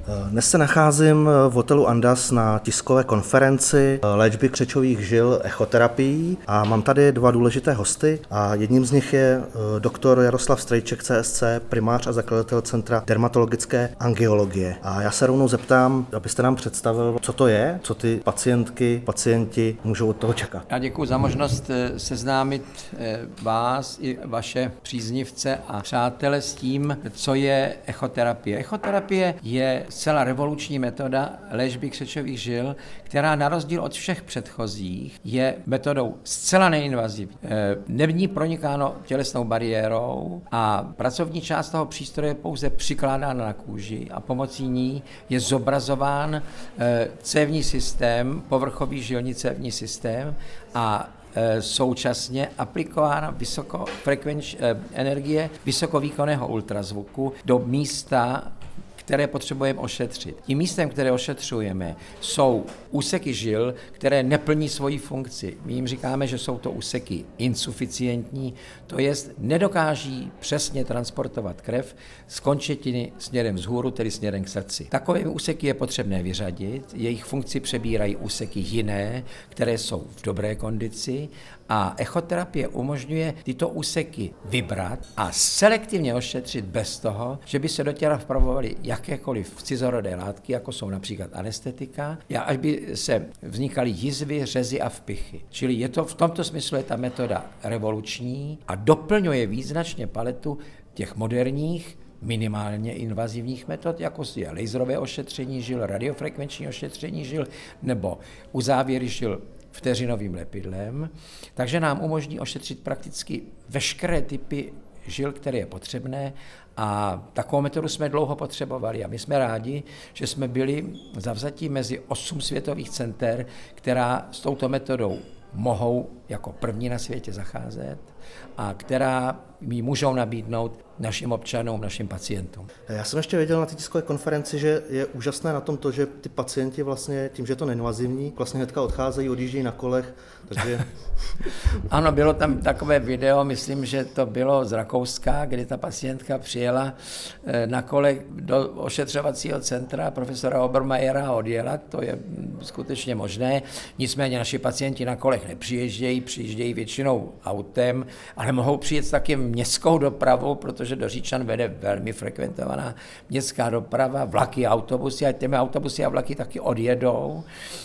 Dnes se nacházím v hotelu Andaz na tiskové konferenci léčby křečových žil echoterapií a mám tady dva důležité hosty a jedním z nich je doktor Jaroslav Strejček, CSC, primář a zakladatel Centra dermatologické angiologie. A já se rovnou zeptám, abyste nám představil, co to je, co ty pacienti můžou od toho čekat. Já děkuji za možnost seznámit vás i vaše příznivce a přátele s tím, co je echoterapie. Echoterapie je zcela revoluční metoda léčby křečových žil, která na rozdíl od všech předchozích je metodou zcela neinvazivní. Není pronikáno tělesnou bariérou a pracovní část toho přístroje je pouze přikládána na kůži a pomocí ní je zobrazován cévní systém, povrchový žilní cévní systém a současně aplikována energie vysokovýkonného ultrazvuku do místa, které potřebujeme ošetřit. Tím místem, které ošetřujeme, jsou úseky žil, které neplní svoji funkci. My jim říkáme, že jsou to úseky insuficientní, to jest nedokáží přesně transportovat krev z končetiny směrem vzhůru, tedy směrem k srdci. Takové úseky je potřebné vyřadit, jejich funkci přebírají úseky jiné, které jsou v dobré kondici a echoterapie umožňuje tyto úseky vybrat a selektivně ošetřit bez toho, že by se do těla vpravovaly jakékoliv cizorodé látky, jako jsou například anestetika, až by se vznikaly jizvy, řezy a vpichy. Čili je to v tomto smyslu je ta metoda revoluční a doplňuje význačně paletu těch moderních, minimálně invazivních metod, jako je laserové ošetření žil, radiofrekvenční ošetření žil nebo uzávěry žil vteřinovým lepidlem, takže nám umožní ošetřit prakticky veškeré typy žil, které je potřebné a takovou metodu jsme dlouho potřebovali a my jsme rádi, že jsme byli zavzatí mezi 8 světových center, která s touto metodou mohou jako první na světě zacházet a která mi můžou nabídnout našim občanům, našim pacientům. Já jsem ještě věděl na té tiskové konferenci, že je úžasné na tom to, že ty pacienti vlastně tím, že je to neinvazivní, vlastně hnedka odcházejí, odjíždějí na kolech, takže... Ano, bylo tam takové video, myslím, že to bylo z Rakouska, kdy ta pacientka přijela na kole do ošetřovacího centra profesora Obermayera a odjela, to je skutečně možné, nicméně naši pacienti na kolech přijíždějí většinou autem, ale mohou přijet taky městskou dopravou, protože do Říčan vede velmi frekventovaná městská doprava, vlaky, autobusy a těmi autobusy a vlaky taky odjedou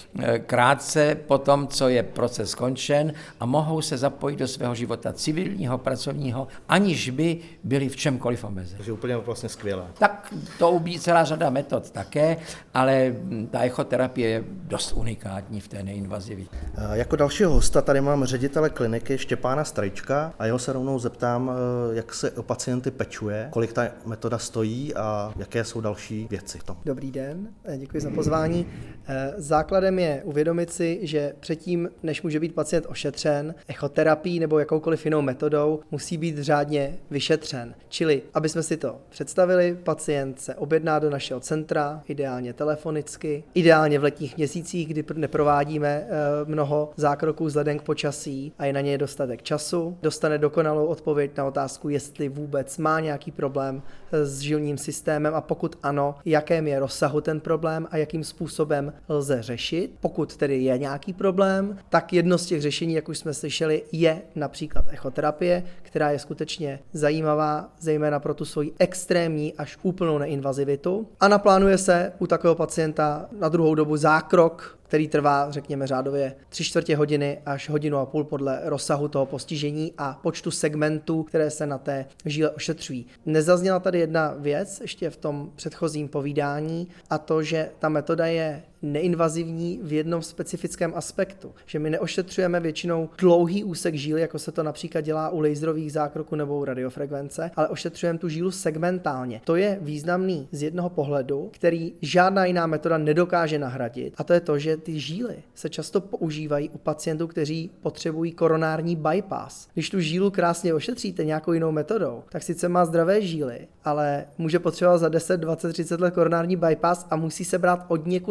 krátce po tom, co je proces skončen a mohou se zapojit do svého života civilního, pracovního, aniž by byli v čemkoliv omezeni. Takže úplně vlastně skvělé. Tak to ubíjí celá řada metod také, ale ta echoterapie je dost unikátní v té neinvazivitě. Jako dalšího hosta tady mám ředitele kliniky Štěpána Strejčka a jeho se rovnou zeptám, jak se o pacienty pečuje, kolik ta metoda stojí a jaké jsou další věci v tom. Dobrý den, děkuji za pozvání. Základem je uvědomit si, že předtím, než může být pacient ošetřen, echoterapií nebo jakoukoliv jinou metodou, musí být řádně vyšetřen. Čili, aby jsme si to představili, pacient se objedná do našeho centra, ideálně telefonicky, ideálně v letních měsících, kdy neprovádíme mnoho zákroků vzhledem k počasí a je na něj dostatek času, dostane dokonalou odpověď na otázku, jestli vůbec má nějaký problém s žilním systémem a pokud ano, jakém je rozsahu ten problém a jakým způsobem lze řešit. Pokud tedy je nějaký problém, tak jedno z těch řešení, jak už jsme slyšeli, je například echoterapie, která je skutečně zajímavá, zejména pro tu svoji extrémní až úplnou neinvazivitu. A naplánuje se u takového pacienta na druhou dobu zákrok, který trvá, řekněme, řádově 3/4 hodiny až 1,5 hodiny podle rozsahu toho postižení a počtu segmentů, které se na té žíle ošetřují. Nezazněla tady jedna věc ještě v tom předchozím povídání a to, že ta metoda je neinvazivní v jednom specifickém aspektu, že my neošetřujeme většinou dlouhý úsek žíly, jako se to například dělá u laserových zákroků nebo u radiofrekvence, ale ošetřujeme tu žílu segmentálně. To je významný z jednoho pohledu, který žádná jiná metoda nedokáže nahradit, a to je to, že ty žíly se často používají u pacientů, kteří potřebují koronární bypass. Když tu žílu krásně ošetříte nějakou jinou metodou, tak sice má zdravé žíly, ale může potřebovat za 10, 20, 30 let koronární bypass a musí se brát odněkud od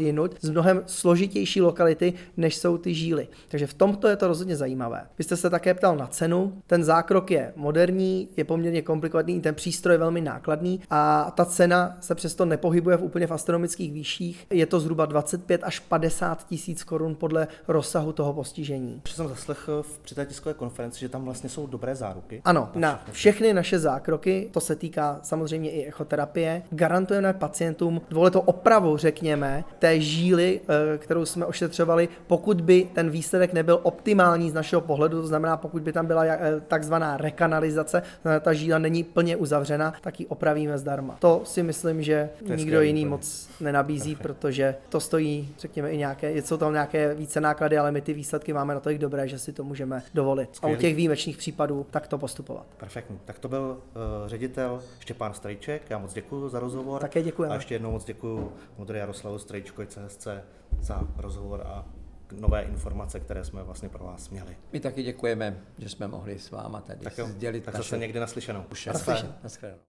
odinut, z mnohem složitější lokality, než jsou ty žíly. Takže v tomto je to rozhodně zajímavé. Vy jste se také ptal na cenu. Ten zákrok je moderní, je poměrně komplikovaný, ten přístroj je velmi nákladný a ta cena se přesto nepohybuje úplně v astronomických výších. Je to zhruba 25 až 50 tisíc korun podle rozsahu toho postižení. Jsem zaslechl při té tiskové konferenci, že tam vlastně jsou dobré záruky. Ano, na všechny naše zákroky, to se týká samozřejmě i echoterapie, garantujeme pacientům dvouletou opravu, řekněme, té žíly, kterou jsme ošetřovali, pokud by ten výsledek nebyl optimální z našeho pohledu, to znamená, pokud by tam byla takzvaná rekanalizace, ta žíla není plně uzavřena, tak ji opravíme zdarma. To si myslím, že nikdo jiný moc nenabízí, protože to stojí, řekněme, i nějaké, jsou tam nějaké více náklady, ale my ty výsledky máme natolik dobré, že si to můžeme dovolit. Skvělý. A u těch výjimečných případů takto postupovat. Perfektní. Tak to byl ředitel Štěpán Strejček. Já moc děkuji za rozhovor. Také děkujeme. A ještě jednou moc děkuji modré Jaroslavu Strejčkovi CSC za rozhovor a nové informace, které jsme vlastně pro vás měli. My taky děkujeme, že jsme mohli s váma tady sdělit tak zase někdy naslyšenou. Naschledanou.